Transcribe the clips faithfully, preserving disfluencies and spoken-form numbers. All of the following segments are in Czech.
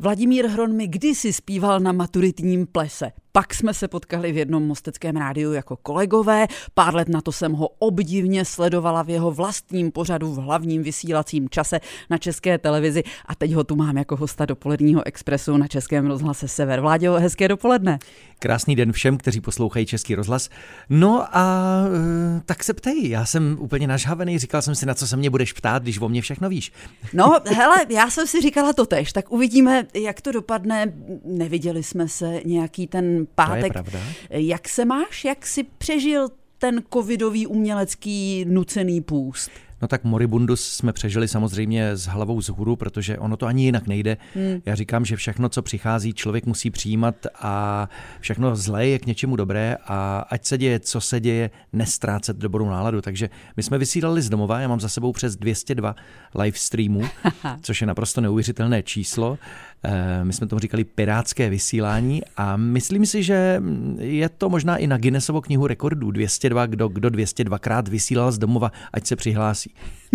Vladimír Hron mi kdysi zpíval na maturitním plese. Pak jsme se potkali v jednom mosteckém rádiu jako kolegové. Pár let na to jsem ho obdivně sledovala v jeho vlastním pořadu v hlavním vysílacím čase na České televizi a teď ho tu mám jako hosta Dopoledního expresu na Českém rozhlase Sever. Vláďo, hezké dopoledne. Krásný den všem, kteří poslouchají Český rozhlas. No a tak se ptej, já jsem úplně nažhavený, říkal jsem si, na co se mě budeš ptát, když o mě všechno víš. No hele, já jsem si říkala totéž, tak uvidíme, jak to dopadne. Neviděli jsme se nějaký ten pátek. To je pravda. Jak se máš, jak jsi přežil ten covidový umělecký nucený půst? No tak moribundus jsme přežili samozřejmě s hlavou vzhůru, protože ono to ani jinak nejde. Hmm. Já říkám, že všechno, co přichází, člověk musí přijímat a všechno zlé je k něčemu dobré a ať se děje, co se děje, nestrácet dobrou náladu. Takže my jsme vysílali z domova, já mám za sebou přes dvě stě dva live streamů, což je naprosto neuvěřitelné číslo. My jsme tomu říkali pirátské vysílání a myslím si, že je to možná i na Guinnessovu knihu rekordů. dvě stě dva, kdo, kdo dvě stě dvakrát vysílal z domova, ať se přihlásí.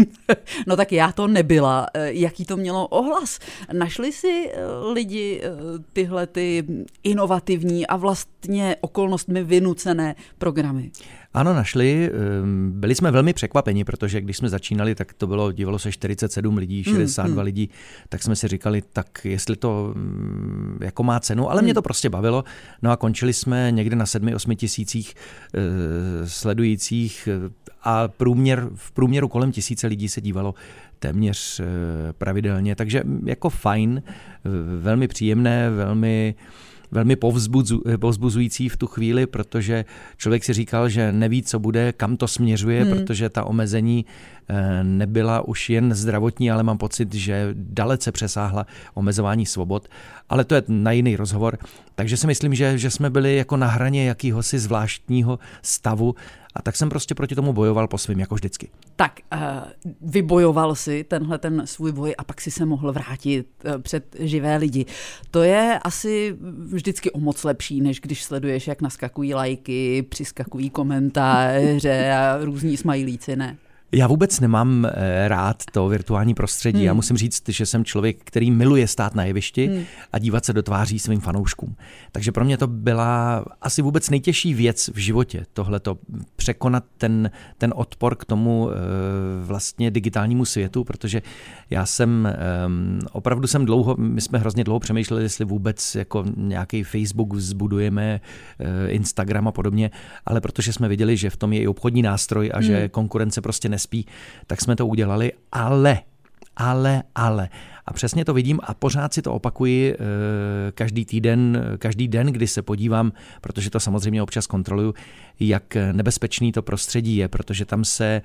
No tak já to nebyla. Jaký to mělo ohlas? Našli si lidi tyhle ty inovativní a vlastně okolnostmi vynucené programy? Ano, našli. Byli jsme velmi překvapeni, protože když jsme začínali, tak to bylo, divilo se čtyřicet sedm lidí, šedesát dva hmm, hmm. lidí, tak jsme si říkali, tak jestli to jako má cenu, ale hmm. mě to prostě bavilo. No a končili jsme někde na sedmi, osmi tisících uh, sledujících a průměr, v průměru kolem tisíce lidí se dívalo téměř uh, pravidelně, takže jako fajn, velmi příjemné, velmi velmi povzbuzu, povzbuzující v tu chvíli, protože člověk si říkal, že neví, co bude, kam to směřuje, hmm. protože ta omezení nebyla už jen zdravotní, ale mám pocit, že dalece přesáhla omezování svobod. Ale to je na jiný rozhovor. Takže si myslím, že, že jsme byli jako na hraně jakýhosi zvláštního stavu a tak jsem prostě proti tomu bojoval po svým, jako vždycky. Tak, uh, vybojoval si tenhle ten svůj boj a pak si se mohl vrátit uh, před živé lidi. To je asi vždycky o moc lepší, než když sleduješ, jak naskakují lajky, přiskakují komentáře a různí smajlíci, ne? Já vůbec nemám rád to virtuální prostředí. Hmm. Já musím říct, že jsem člověk, který miluje stát na jevišti hmm. a dívat se do tváří svým fanouškům. Takže pro mě to byla asi vůbec nejtěžší věc v životě. Tohleto překonat ten, ten odpor k tomu vlastně digitálnímu světu, protože já jsem opravdu jsem dlouho, my jsme hrozně dlouho přemýšleli, jestli vůbec jako nějaký Facebook vzbudujeme, Instagram a podobně, ale protože jsme viděli, že v tom je i obchodní nástroj a hmm. že konkurence prostě nespí, tak jsme to udělali, ale, ale, ale. A přesně to vidím a pořád si to opakuji e, každý týden, každý den, kdy se podívám, protože to samozřejmě občas kontroluju, jak nebezpečný to prostředí je, protože tam se e,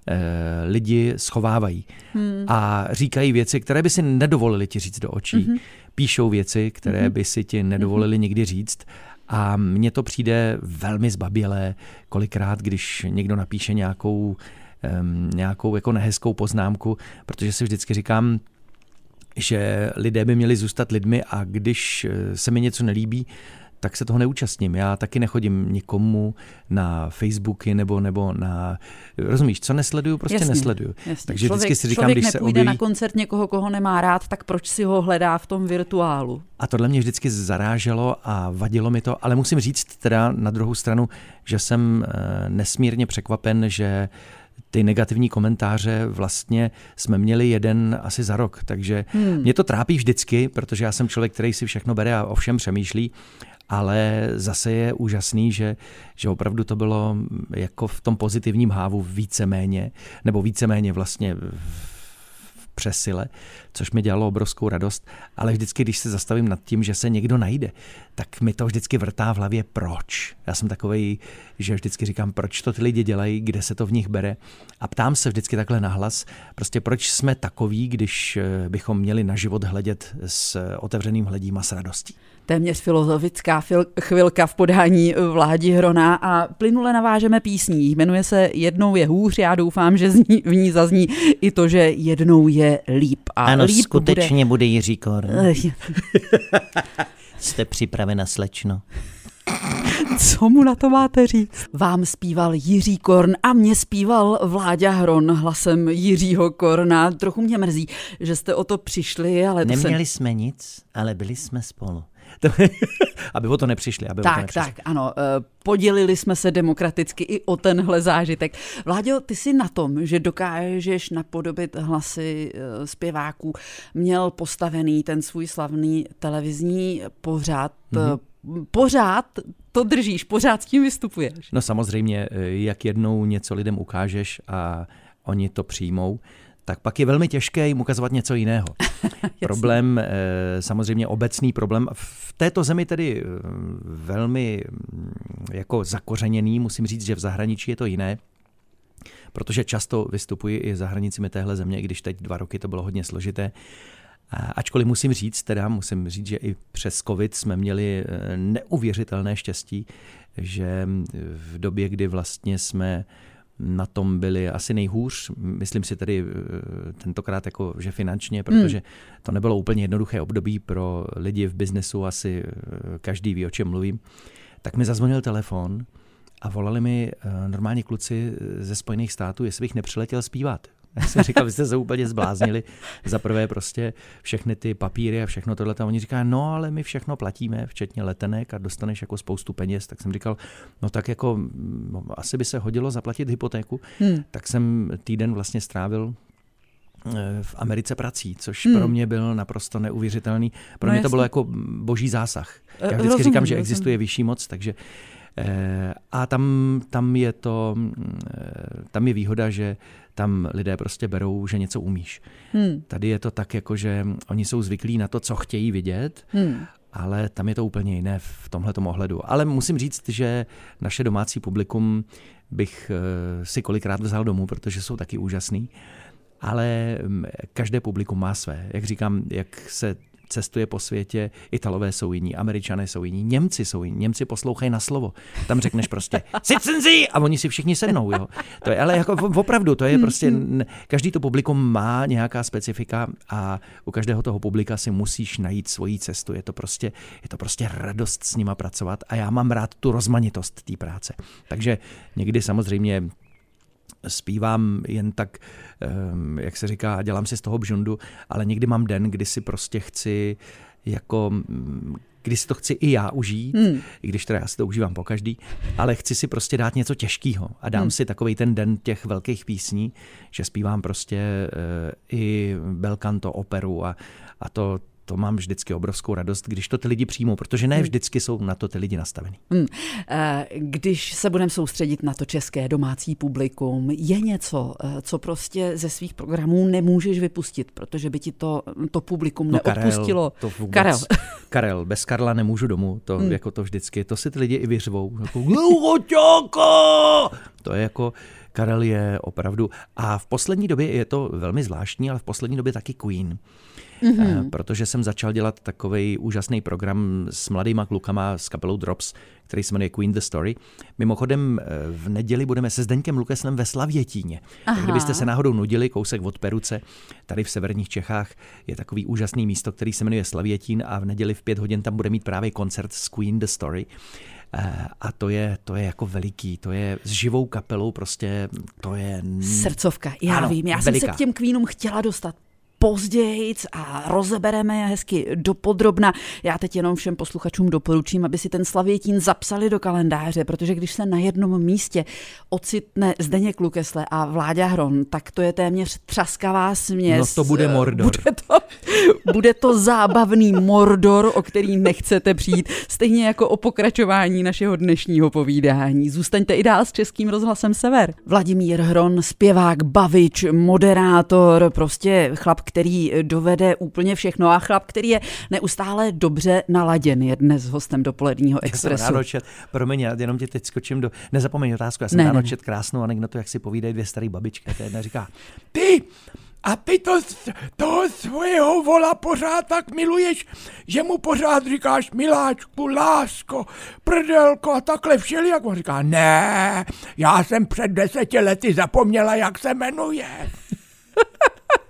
lidi schovávají hmm. a říkají věci, které by si nedovolili ti říct do očí. Mm-hmm. Píšou věci, které mm-hmm. by si ti nedovolili mm-hmm. nikdy říct. A mně to přijde velmi zbabělé, kolikrát, když někdo napíše nějakou nějakou jako nehezkou poznámku, protože si vždycky říkám, že lidé by měli zůstat lidmi a když se mi něco nelíbí, tak se toho neúčastním. Já taky nechodím nikomu na Facebooky nebo, nebo na... Rozumíš, co nesleduju, prostě jasně, nesleduju. Jasně. Takže člověk, vždycky si říkám, když se objeví... Člověk nepůjde na koncert někoho, koho nemá rád, tak proč si ho hledá v tom virtuálu? A tohle mě vždycky zaráželo a vadilo mi to, ale musím říct teda na druhou stranu, že jsem nesmírně překvapen, že ty negativní komentáře vlastně jsme měli jeden asi za rok, takže hmm. mě to trápí vždycky, protože já jsem člověk, který si všechno bere a o všem přemýšlí, ale zase je úžasný, že, že opravdu to bylo jako v tom pozitivním hávu víceméně, nebo víceméně vlastně v přesile, což mi dělalo obrovskou radost, ale vždycky, když se zastavím nad tím, že se někdo najde, tak mi to vždycky vrtá v hlavě, proč. Já jsem takovej, že vždycky říkám, proč to ty lidi dělají, kde se to v nich bere a ptám se vždycky takhle nahlas, prostě proč jsme takoví, když bychom měli na život hledět s otevřeným hledím a s radostí. Téměř filozofická chvilka v podání Vládi Hrona a plynule navážeme písní. Jmenuje se Jednou je hůř, já doufám, že v ní zazní i to, že jednou je líp. A ano, líp skutečně bude, bude Jiří Korn. Uh, Jste připravena, slečno? Co mu na to máte říct? Vám zpíval Jiří Korn a mě zpíval Vláďa Hron hlasem Jiřího Korna. Trochu mě mrzí, že jste o to přišli, ale... To Neměli se... jsme nic, ale byli jsme spolu. Aby o to nepřišli. Aby tak, o to nepřišli. tak, ano. Podělili jsme se demokraticky i o tenhle zážitek. Vláďo, ty jsi na tom, že dokážeš napodobit hlasy zpěváků, měl postavený ten svůj slavný televizní pořad. Mm-hmm. Pořád to držíš, pořád s tím vystupuješ. No samozřejmě, jak jednou něco lidem ukážeš a oni to přijmou, tak pak je velmi těžké jim ukazovat něco jiného. Problém, samozřejmě obecný problém, v této zemi tedy velmi jako zakořeněný, musím říct, že v zahraničí je to jiné, protože často vystupuji i za hranicemi téhle země, i když teď dva roky to bylo hodně složité. Ačkoliv musím říct, teda musím říct, že i přes covid jsme měli neuvěřitelné štěstí, že v době, kdy vlastně jsme na tom byli asi nejhůř, myslím si tedy tentokrát jako, že finančně, protože to nebylo úplně jednoduché období pro lidi v biznesu, asi každý ví, o čem mluvím, tak mi zazvonil telefon a volali mi normální kluci ze Spojených států, jestli bych nepřiletěl zpívat. Já jsem říkal, vy jste se úplně zbláznili. Za prvé prostě všechny ty papíry a všechno tohle. A oni říkají, no ale my všechno platíme, včetně letenek a dostaneš jako spoustu peněz. Tak jsem říkal, no tak jako no, asi by se hodilo zaplatit hypotéku. Hmm. Tak jsem týden vlastně strávil v Americe prací, což hmm. pro mě byl naprosto neuvěřitelný. Pro no mě jasný. To bylo jako boží zásah. Já vždycky rozumím, říkám, že existuje rozumím. vyšší moc, takže a tam, tam je to, tam je výhoda, že tam lidé prostě berou, že něco umíš. Hmm. Tady je to tak, jako že oni jsou zvyklí na to, co chtějí vidět, hmm. ale tam je to úplně jiné v tomhletom ohledu. Ale musím říct, že naše domácí publikum bych si kolikrát vzal domů, protože jsou taky úžasný, ale každé publikum má své. Jak říkám, jak se cestuje po světě, Italové jsou jiní, Američané jsou jiní, Němci jsou jiní, Němci poslouchají na slovo. Tam řekneš prostě sitzen Sie a oni si všichni sednou. Jo. To je, ale jako opravdu, to je prostě, každý to publikum má nějaká specifika a u každého toho publika si musíš najít svoji cestu. Je to prostě, je to prostě radost s nima pracovat a já mám rád tu rozmanitost té práce. Takže někdy samozřejmě zpívám jen tak, jak se říká, dělám si z toho bžundu, ale někdy mám den, kdy si prostě chci jako, kdy si to chci i já užít, hmm. i když teda já si to užívám po každý, ale chci si prostě dát něco těžkého a dám hmm. si takovej ten den těch velkých písní, že zpívám prostě i bel canto, operu a, a to To mám vždycky obrovskou radost, když to ty lidi přijmou, protože ne vždycky jsou na to ty lidi nastavení. Hmm. Když se budeme soustředit na to české domácí publikum, je něco, co prostě ze svých programů nemůžeš vypustit, protože by ti to, to publikum no neodpustilo. Karel, to vůbec, Karel. Karel, bez Karla nemůžu domů, to, hmm. jako to vždycky, to si ty lidi i vyřvou. Jako, to je jako... Karel je opravdu... A v poslední době je to velmi zvláštní, ale v poslední době taky Queen. Mm-hmm. Protože jsem začal dělat takovej úžasný program s mladýma klukama s kapelou Drops, který se jmenuje Queen the Story. Mimochodem v neděli budeme se Zdeňkem Lukeslem ve Slavětíně. Aha. Tak kdybyste se náhodou nudili, kousek od Peruce, tady v severních Čechách je takový úžasný místo, který se jmenuje Slavětín a v neděli v pět hodin tam bude mít právě koncert s Queen the Story. A to je, to je jako veliký, to je s živou kapelou prostě, to je... Srdcovka, já ano, vím, já veliká. jsem se k těm Queenům chtěla dostat pozdějc a rozebereme je hezky dopodrobna. Já teď jenom všem posluchačům doporučím, aby si ten Slavětín zapsali do kalendáře, protože když se na jednom místě ocitne Zdeněk Lukesle a Vláďa Hron, tak to je téměř třaskavá směs. No to bude Mordor. Bude to, bude to zábavný Mordor, o který nechcete přijít, stejně jako o pokračování našeho dnešního povídání. Zůstaňte i dál s Českým rozhlasem Sever. Vladimír Hron, zpěvák, bavič, moderátor, prostě chlap, který dovede úplně všechno a chlap, který je neustále dobře naladěn, je dnes hostem Dopoledního Expressu. Já jsem ráno čet, promiň, já jenom tě teď skočím do, nezapomeň otázku, já jsem ne, ráno ne. čet krásnou anekdotu, jak si povídají dvě starý babičky, a ta jedna říká, ty, a ty to, toho svého vola pořád tak miluješ, že mu pořád říkáš miláčku, lásko, prdelko a takhle všelijak. On říká, ne, já jsem před deseti lety zapomněla, jak se jmenuje.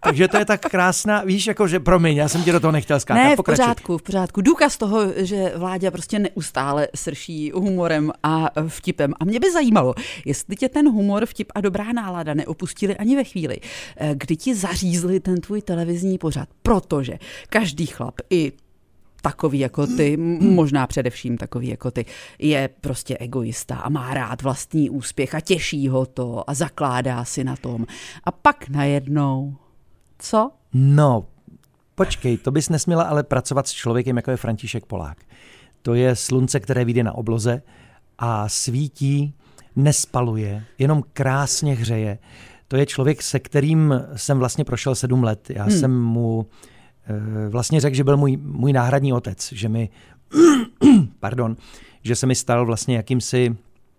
Takže to je tak krásná, víš, jako že promiň, já jsem ti do toho nechtěl skákat. Ne, v Pokračuj. pořádku, v pořádku. Důkaz toho, že Vláďa prostě neustále srší humorem a vtipem. A mě by zajímalo, jestli tě ten humor, vtip a dobrá nálada neopustili ani ve chvíli, kdy ti zařízli ten tvůj televizní pořad. Protože každý chlap, i takový jako ty, možná především takový jako ty, je prostě egoista a má rád vlastní úspěch a těší ho to a zakládá si na tom. A pak najednou, co? No, počkej, to bys nesměla ale pracovat s člověkem, jako je František Polák. To je slunce, které vyjde na obloze a svítí, nespaluje, jenom krásně hřeje. To je člověk, se kterým jsem vlastně prošel sedm let. Já hmm. jsem mu vlastně řekl, že byl můj, můj náhradní otec, že mi, pardon, že se mi stal vlastně jakýmsi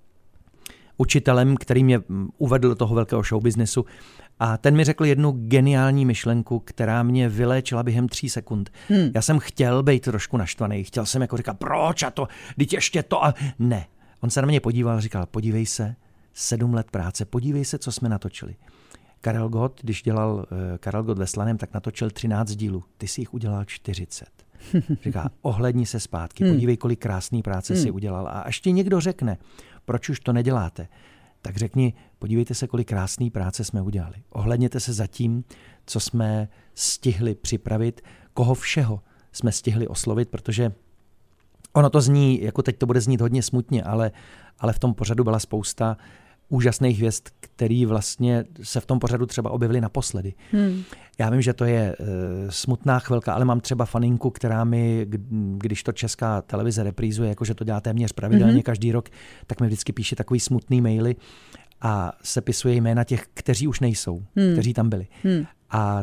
učitelem, který mě uvedl do toho velkého showbiznesu. A ten mi řekl jednu geniální myšlenku, která mě vyléčila během tří sekund. Hmm. Já jsem chtěl být trošku naštvaný, chtěl jsem jako říkat, proč a to, teď ještě to a ne. On se na mě podíval a říkal, podívej se, sedm let práce, podívej se, co jsme natočili. Karel Gott, když dělal uh, Karel Gott ve Slaném, tak natočil třináct dílů. Ty jsi jich udělal čtyřicet. Říká, ohledni se zpátky, hmm. podívej, kolik krásný práce hmm. jsi udělal. A až ti někdo řekne, proč už to neděláte, tak řekni, podívejte se, kolik krásný práce jsme udělali. Ohledněte se za tím, co jsme stihli připravit, koho všeho jsme stihli oslovit, protože ono to zní, jako teď to bude znít hodně smutně, ale, ale v tom pořadu byla spousta úžasných hvězd, který vlastně se v tom pořadu třeba objevily naposledy. Hmm. Já vím, že to je uh, smutná chvilka, ale mám třeba faninku, která mi, když to Česká televize reprízuje, jakože to dělá téměř pravidelně mm-hmm. každý rok, tak mi vždycky píše takový smutný maily a sepisuje jména těch, kteří už nejsou, hmm. kteří tam byli. Hmm. A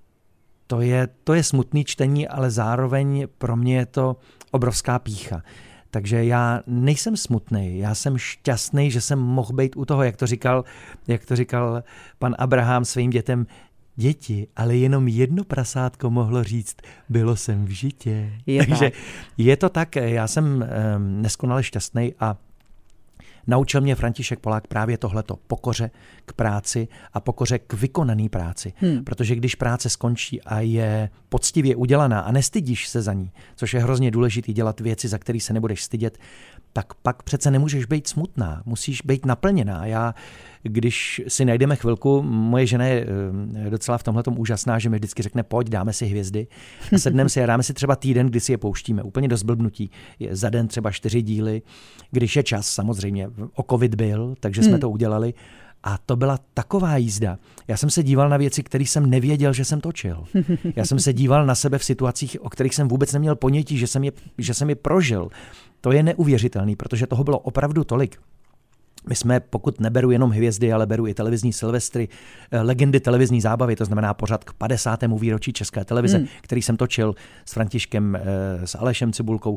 to je, to je smutný čtení, ale zároveň pro mě je to obrovská pýcha. Takže já nejsem smutnej, já jsem šťastný, že jsem mohl být u toho, jak to říkal, jak to říkal pan Abraham svým dětem, děti, ale jenom jedno prasátko mohlo říct, bylo jsem v žitě. Je Takže tak. je to tak, já jsem um, neskonale šťastný a naučil mě František Polák právě tohleto, pokoře k práci a pokoře k vykonaný práci. Hmm. Protože když práce skončí a je poctivě udělaná a nestydíš se za ní, což je hrozně důležitý dělat věci, za které se nebudeš stydět, tak pak přece nemůžeš být smutná, musíš být naplněná. Já, když si najdeme chvilku, moje žena je docela v tomhletom úžasná, že mi vždycky řekne, pojď, dáme si hvězdy a sedneme si a dáme si třeba týden, kdy si je pouštíme, úplně do zblbnutí. Je za den třeba čtyři díly, když je čas samozřejmě. O covid byl, takže jsme hmm. to udělali. A to byla taková jízda. Já jsem se díval na věci, které jsem nevěděl, že jsem točil. Já jsem se díval na sebe v situacích, o kterých jsem vůbec neměl ponětí, že jsem je, že jsem je prožil. To je neuvěřitelný, protože toho bylo opravdu tolik. My jsme, pokud neberu jenom hvězdy, ale beru i televizní silvestry, legendy televizní zábavy, to znamená pořad k padesátému výročí České televize, hmm. který jsem točil s Františkem, s Alešem Cibulkou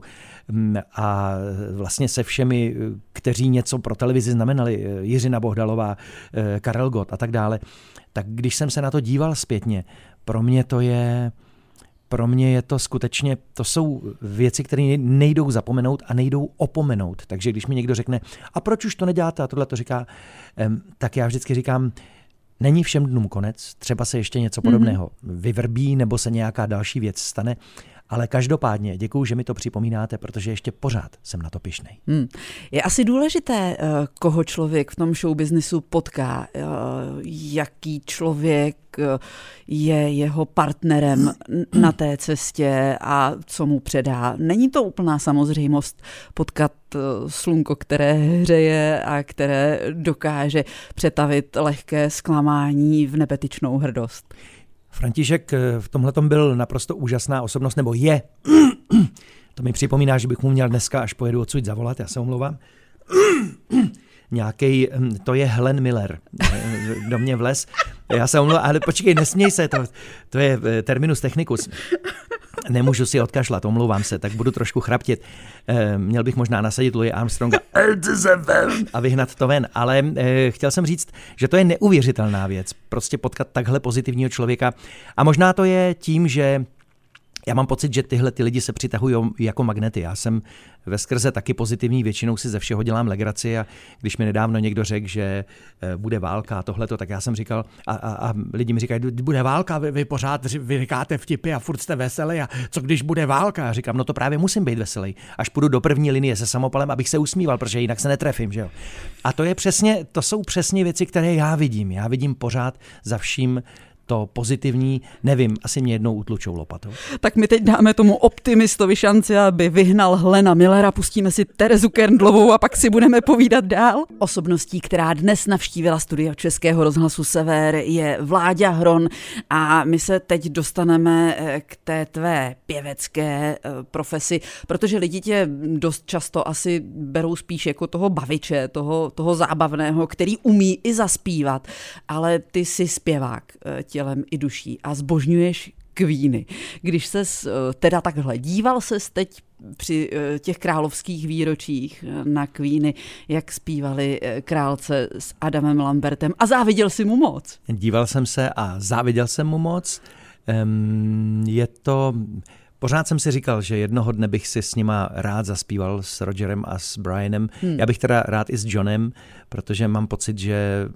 a vlastně se všemi, kteří něco pro televizi znamenali, Jiřina Bohdalová, Karel Gott a tak dále. Tak když jsem se na to díval zpětně, pro mě to je... Pro mě je to skutečně, to jsou věci, které nejdou zapomenout a nejdou opomenout. Takže když mi někdo řekne, a proč už to neděláte, a tohle to říká, tak já vždycky říkám, není všem dnům konec, třeba se ještě něco podobného mm-hmm. vyvrbí, nebo se nějaká další věc stane, ale každopádně děkuju, že mi to připomínáte, protože ještě pořád jsem na to pyšnej. Hmm. Je asi důležité, koho člověk v tom showbiznisu potká, jaký člověk je jeho partnerem na té cestě a co mu předá. Není to úplná samozřejmost potkat slunko, které hřeje a které dokáže přetavit lehké zklamání v nebetyčnou hrdost. František v tomhletom byl naprosto úžasná osobnost, nebo je. To mi připomíná, že bych mu měl dneska, až pojedu odsud, zavolat, já se omlouvám. Nějaký, to je Helen Miller, do mě vlez. Já se omlouvám, ale počkej, nesměj se, to, to je terminus technicus. Nemůžu si odkašlat, omlouvám se, tak budu trošku chraptit. E, měl bych možná nasadit Louis Armstronga a vyhnat to ven, ale e, chtěl jsem říct, že to je neuvěřitelná věc, prostě potkat takhle pozitivního člověka. A možná to je tím, že Já mám pocit, že tyhle ty lidi se přitahují jako magnety. Já jsem veskrze taky pozitivní, většinou si ze všeho dělám legraci a když mi nedávno někdo řekl, že bude válka a tohleto, tak já jsem říkal a, a, a lidi mi říkají, bude válka, vy, vy pořád vy říkáte vtipy a furt jste veselý a co když bude válka? A říkám, no to právě musím být veselý. Až půjdu do první linie se samopalem, abych se usmíval, protože jinak se netrefím, že jo. A to je přesně, to jsou přesně věci, které já vidím. Já vidím pořád za vším to pozitivní, nevím, asi mě jednou utlučou lopatou. Tak my teď dáme tomu optimistovi šanci, aby vyhnal Hlena Millera, pustíme si Terezu Kerndlovou a pak si budeme povídat dál. Osobností, která dnes navštívila studio Českého rozhlasu Sever, je Vláďa Hron a my se teď dostaneme k té tvé pěvecké profesi, protože lidi tě dost často asi berou spíš jako toho baviče, toho, toho zábavného, který umí i zaspívat, ale ty jsi zpěvák tělem i duší a zbožňuješ Queeny. Když ses teda takhle díval ses teď při těch královských výročích na Queeny, jak zpívali králce s Adamem Lambertem a záviděl si mu moc? Díval jsem se a záviděl jsem mu moc. Je to... Pořád jsem si říkal, že jednoho dne bych si s nima rád zaspíval s Rogerem a s Brianem. Hmm. Já bych teda rád i s Johnem, protože mám pocit, že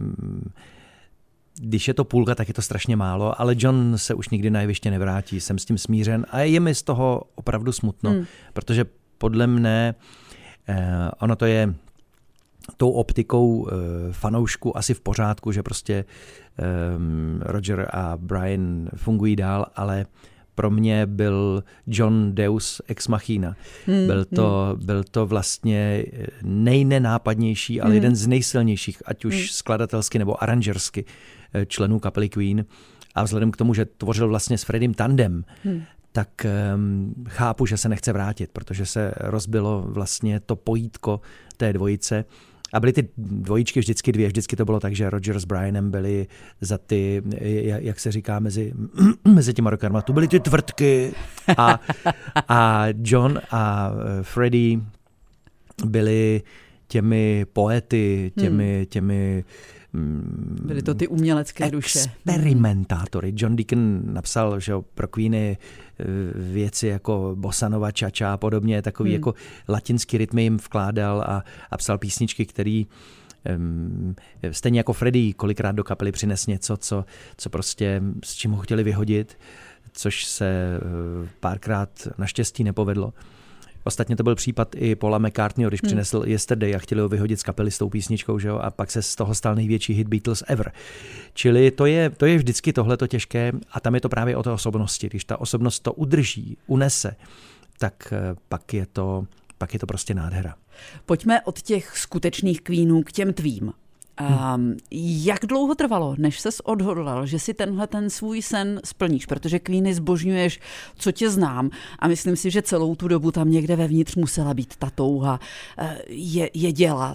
když je to půlka, tak je to strašně málo, ale John se už nikdy na jeviště nevrátí, jsem s tím smířen a je mi z toho opravdu smutno, hmm. protože podle mne eh, ono to je tou optikou eh, fanoušku asi v pořádku, že prostě eh, Roger a Brian fungují dál, ale pro mě byl John Deus ex machina. Hmm, byl, to, hmm. byl to vlastně nejnenápadnější, ale hmm. jeden z nejsilnějších, ať už hmm. skladatelsky nebo aranžersky členů kapely Queen. A vzhledem k tomu, že tvořil vlastně s Freddym tandem, hmm. tak um, chápu, že se nechce vrátit, protože se rozbilo vlastně to pojítko té dvojice. A byly ty dvojičky vždycky dvě, vždycky to bylo tak, že Roger s Brianem byli za ty, jak se říká, mezi, mezi těma rockama, tu byly ty tvrdky a, a John a Freddie byli těmi poety, těmi, těmi byly to ty umělecké duše. Experimentátory. John Deacon napsal, že pro Queeny věci jako bossa nova, cha-cha a podobně, takový hmm. jako latinský rytmy jim vkládal a, a psal písničky, který um, stejně jako Freddie kolikrát do kapely přines něco, co, co prostě s čím ho chtěli vyhodit, což se párkrát naštěstí nepovedlo. Ostatně to byl případ i Paula McCartneyho, když hmm. přinesl Yesterday a chtěli ho vyhodit z kapely s tou písničkou, že jo? A pak se z toho stal největší hit Beatles ever. Čili to je, to je vždycky tohleto těžké a tam je to právě o té osobnosti. Když ta osobnost to udrží, unese, tak pak je to, pak je to prostě nádhera. Pojďme od těch skutečných Queenů k těm tvým. Um, jak dlouho trvalo, než ses odhodlal, že si tenhle ten svůj sen splníš, protože Queeny zbožňuješ, co tě znám a myslím si, že celou tu dobu tam někde vevnitř musela být ta touha je, je dělat,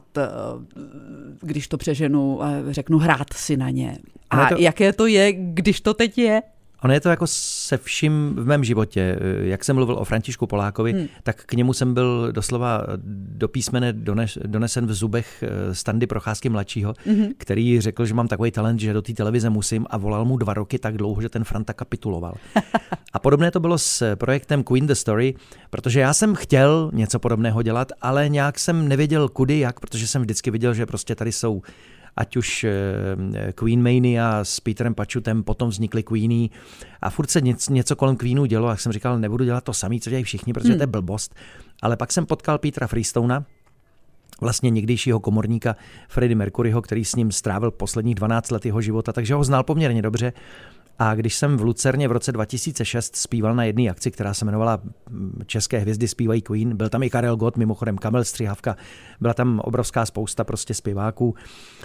když to přeženu, řeknu hrát si na ně. A to... jaké to je, když to teď je? Ono je to jako se vším v mém životě. Jak jsem mluvil o Františku Polákovi, hmm. tak k němu jsem byl doslova do písmene dones, donesen v zubech Standy Procházky mladšího, hmm. který řekl, že mám takový talent, že do té televize musím a volal mu dva roky tak dlouho, že ten Franta kapituloval. A podobné to bylo s projektem Queen the Story, protože já jsem chtěl něco podobného dělat, ale nějak jsem nevěděl kudy, jak, protože jsem vždycky viděl, že prostě tady jsou ať už Queen Mania s Peterem Pachutem, potom vznikly Queeny a furt se něco, něco kolem Queenů dělo, jak jsem říkal, nebudu dělat to samý, co dělají všichni, protože hmm. to je blbost. Ale pak jsem potkal Petera Freestona, vlastně někdejšího komorníka Freddie Mercuryho, který s ním strávil posledních dvanáct let jeho života, takže ho znal poměrně dobře. A když jsem v Lucerně v roce dva tisíce šest zpíval na jedné akci, která se jmenovala České hvězdy zpívají Queen, byl tam i Karel Gott, mimochodem Kamel Střihavka, byla tam obrovská spousta prostě zpěváků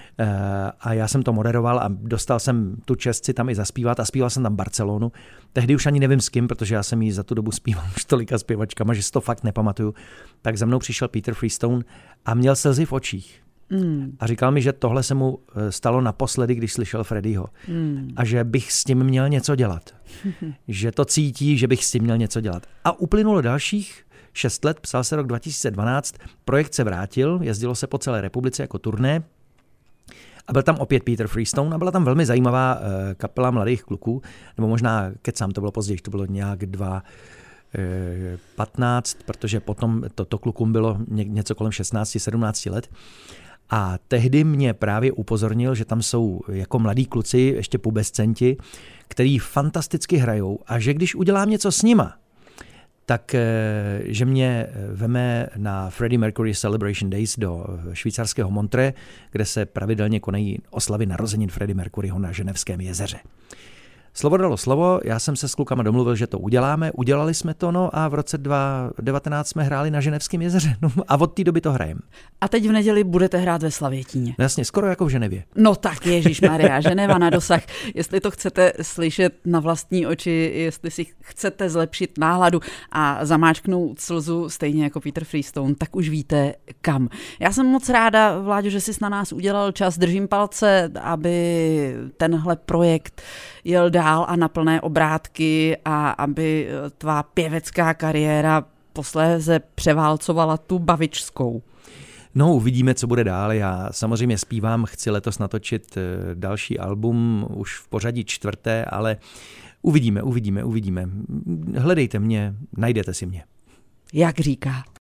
a já jsem to moderoval a dostal jsem tu čest si tam i zaspívat a zpíval jsem tam Barcelonu. Tehdy už ani nevím s kým, protože já jsem jí za tu dobu zpíval už tolika zpěvačkama, že si to fakt nepamatuju. Tak za mnou přišel Peter Freestone a měl slzy v očích. Mm. A říkal mi, že tohle se mu stalo naposledy, když slyšel Freddieho. Mm. A že bych s tím měl něco dělat. Že to cítí, že bych s tím měl něco dělat. A uplynulo dalších šest let, psal se rok dva tisíce dvanáct, projekt se vrátil, jezdilo se po celé republice jako turné. A byl tam opět Peter Freestone a byla tam velmi zajímavá uh, kapela mladých kluků, nebo možná kecám, to bylo později, to bylo nějak dva patnáct, protože potom toto klukům bylo něco kolem šestnáct sedmnáct let. A tehdy mě právě upozornil, že tam jsou jako mladí kluci, ještě pubescenti, který fantasticky hrajou a že když udělám něco s nima, tak že mě veme na Freddie Mercury Celebration Days do švýcarského Montreux, kde se pravidelně konají oslavy narozenin Freddie Mercuryho na Ženevském jezeře. Slovo dalo slovo, já jsem se s klukama domluvil, že to uděláme, udělali jsme to, no a v roce dva tisíce devatenáct jsme hráli na Ženevském jezeře, no a od té doby to hrajeme. A teď v neděli budete hrát ve Slavětíně. No jasně, skoro jako v Ženevě. No tak ježišmarja, Ženeva na dosah. Jestli to chcete slyšet na vlastní oči, jestli si chcete zlepšit náladu a zamáčknout slzu stejně jako Peter Freestone, tak už víte kam. Já jsem moc ráda, Vláďo, že jsi na nás udělal čas, držím palce, aby tenhle projekt jel dál a na plné obrátky a aby tvá pěvecká kariéra posléze převálcovala tu bavičskou. No, uvidíme, co bude dál. Já samozřejmě zpívám, chci letos natočit další album, už v pořadí čtvrté, ale uvidíme, uvidíme, uvidíme. Hledejte mě, najdete si mě. Jak říká.